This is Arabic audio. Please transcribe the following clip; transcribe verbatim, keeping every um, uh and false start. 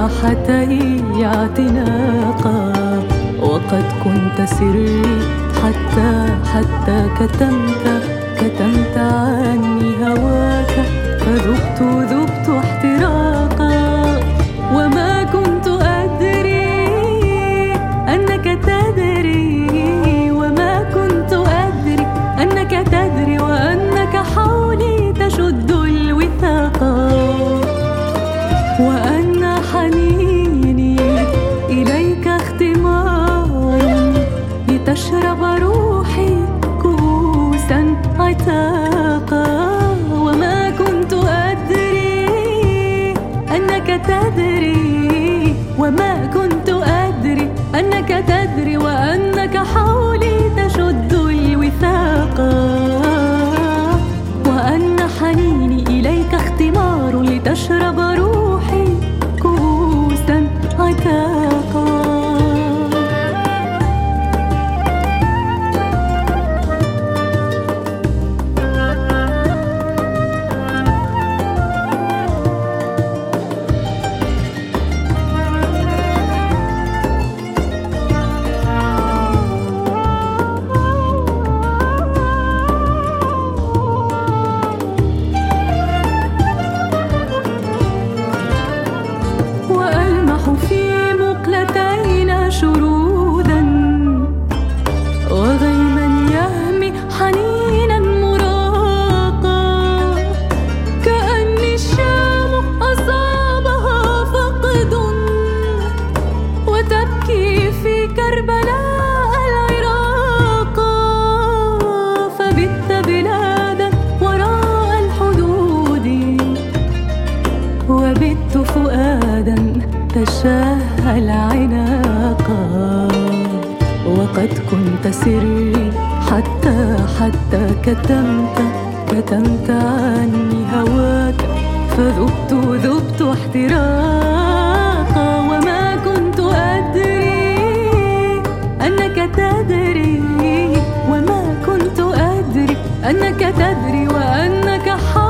راحتي اعتناقا، وقد كنت سري حتى حتى كتمت كتمت عني هواك، فذبت ذبت احتراقا. وما كنت أدري أنك تدري، وما كنت أدري أنك تدري، وأنك حولي تشد الوثاقا، وأن حنيني إليك اختمار لتشرب روحي كؤوسا عتاقا. وما كنت أدري أنك تدري، وما كنت أدري أنك تدري، وأنك حولي تشد الوثاقا، وأن حنيني إليك اختمار لتشرب روحي كؤوسا عتاقا. في مقلتين شرودا، وغيما يهمي حنينا مراقا، كأني الشام أصابها فقد، وتبكي في كربلاء العراقا. فبت بلادا وراء الحدود، وبت فؤادا تشاهى العناقا، وقد كنت سري حتى حتى كتمت كتمت عني هواك، فذبت ذبت احتراقا. وما كنت أدري أنك تدري، وما كنت أدري أنك تدري، وأنك حولي